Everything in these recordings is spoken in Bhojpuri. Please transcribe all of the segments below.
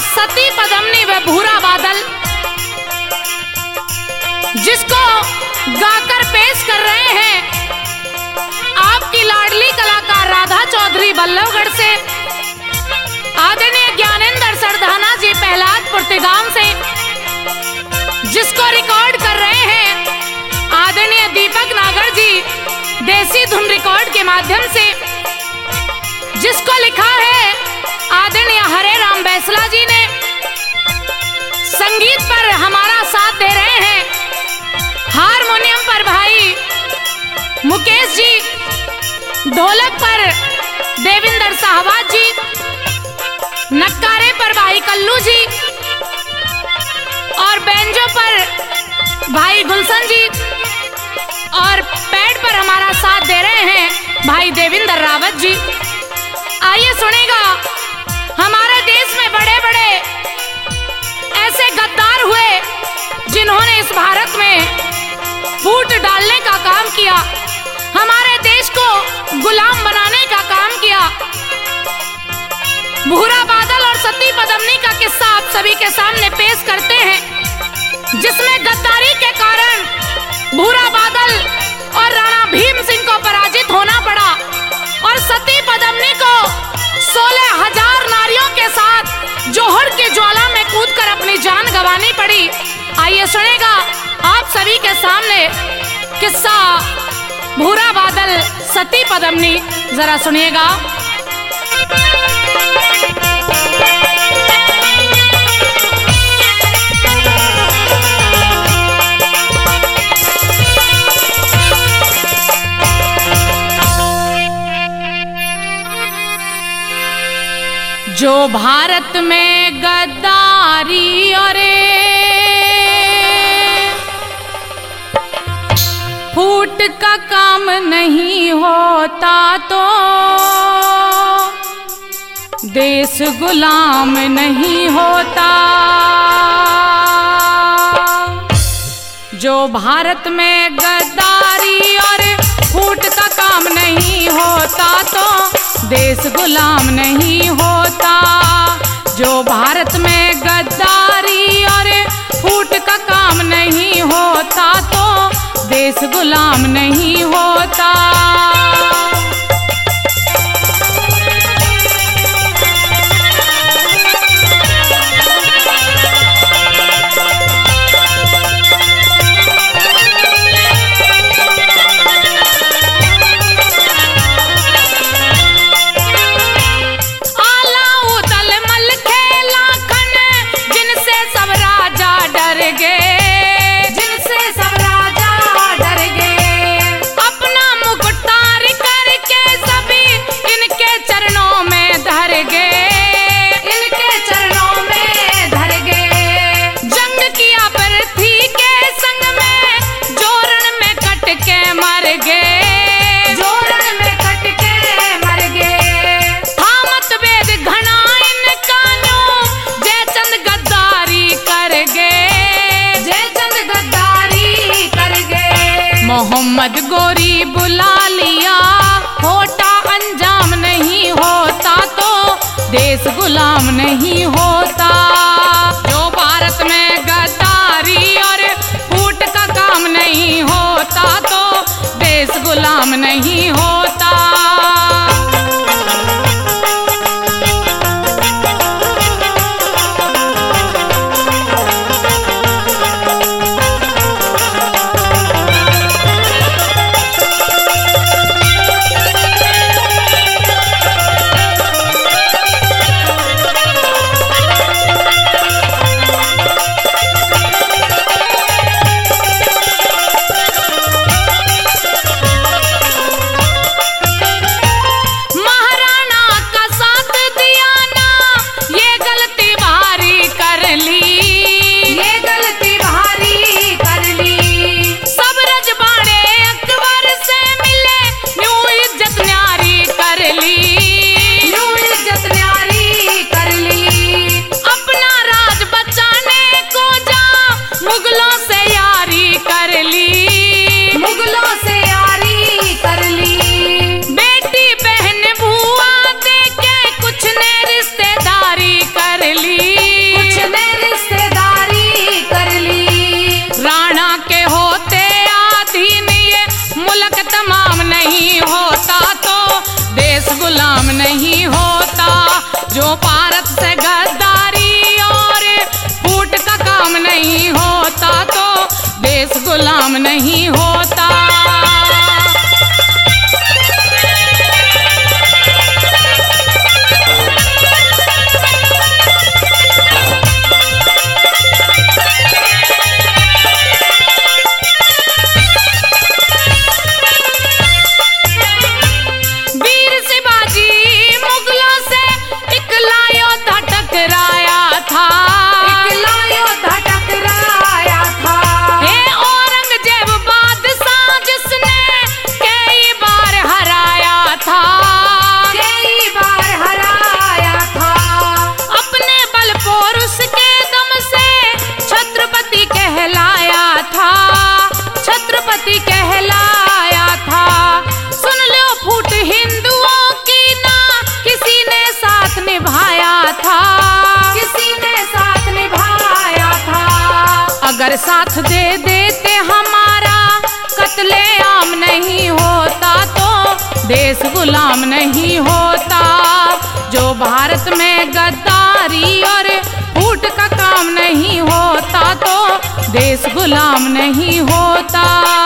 सती पद्मिनी व भूरा बादल, जिसको गाकर पेश कर रहे हैं आपकी लाडली कलाकार राधा चौधरी बल्लभगढ़ से, आदरणीय ज्ञानेंद्र सरधाना जी प्रहलादपुर तिगाम से, जिसको रिकॉर्ड कर रहे हैं आदरणीय दीपक नागर जी देसी धुन रिकॉर्ड के माध्यम से, जिसको लिखा है आदरणीय हरे राम बैसला जी ने। संगीत पर हमारा साथ दे रहे हैं हारमोनियम पर भाई मुकेश जी, ढोलक पर देविंदर साहबाज जी, नक्कारे पर भाई कल्लू जी और बैंजो पर भाई गुलशन जी, और पैड पर हमारा साथ दे रहे हैं भाई देविंदर रावत जी। आइए सुनेगा, हमारे देश में बड़े बड़े ऐसे गद्दार हुए जिन्होंने इस भारत में फूट डालने का काम किया, हमारे देश को गुलाम बनाने का काम किया। भूरा बादल और सती पद्मिनी का किस्सा आप सभी के सामने पेश करते हैं, जिसमें गद्दारी के कारण भूरा बादल और राणा भीम सिंह को पराजित होना पड़ा और सती पद्मिनी को 16,000 नारियों के साथ जोहर की ज्वाला में कूदकर अपनी जान गंवानी पड़ी। आइए सुनेगा आप सभी के सामने किस्सा भूरा बादल सती पद्मिनी, जरा सुनिएगा। जो भारत में गद्दारी और फूट का काम नहीं होता तो देश गुलाम नहीं होता। जो भारत में गद्दारी और फूट का काम नहीं होता तो देश गुलाम नहीं होता। जो भारत में गद्दारी और फूट का काम नहीं होता तो देश गुलाम नहीं होता। मोहम्मद गोरी बुला लिया, खोटा अंजाम नहीं होता तो देश गुलाम नहीं होता। जो भारत में गद्दारी और फूट का काम नहीं होता तो देश गुलाम नहीं होता। अगर साथ दे देते हमारा कत्ले आम नहीं होता तो देश गुलाम नहीं होता। जो भारत में गद्दारी और फूट का काम नहीं होता तो देश गुलाम नहीं होता।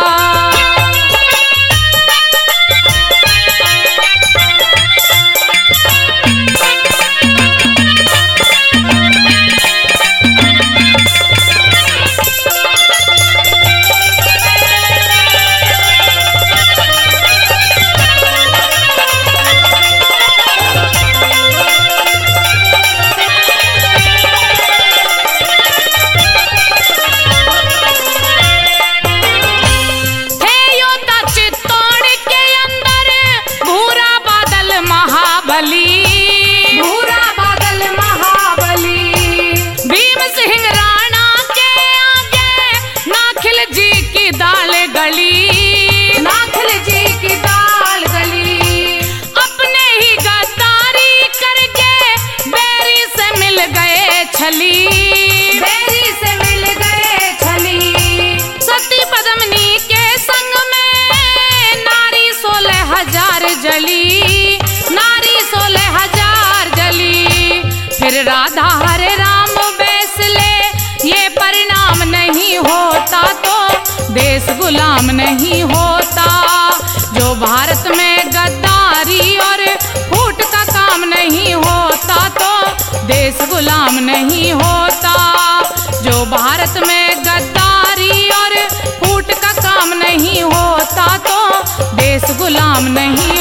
भूरा बादल महाबली भीम सिंह राणा के आगे नाखिल जी की दाल गली, नाखिल जी की दाल गली। अपने ही गद्दारी करके बैरी से मिल गए छली, बैरी से मिल गए छली। सती पद्मिनी के संग में नारी 16,000 जली, नारी 16,000 जली। फिर राधा हरे राम बैसले ये परिणाम नहीं होता तो देश गुलाम नहीं होता। जो भारत में गद्दारी और फूट का काम नहीं होता तो देश गुलाम नहीं होता। जो भारत में गद्दारी और फूट का काम नहीं होता तो देश गुलाम नहीं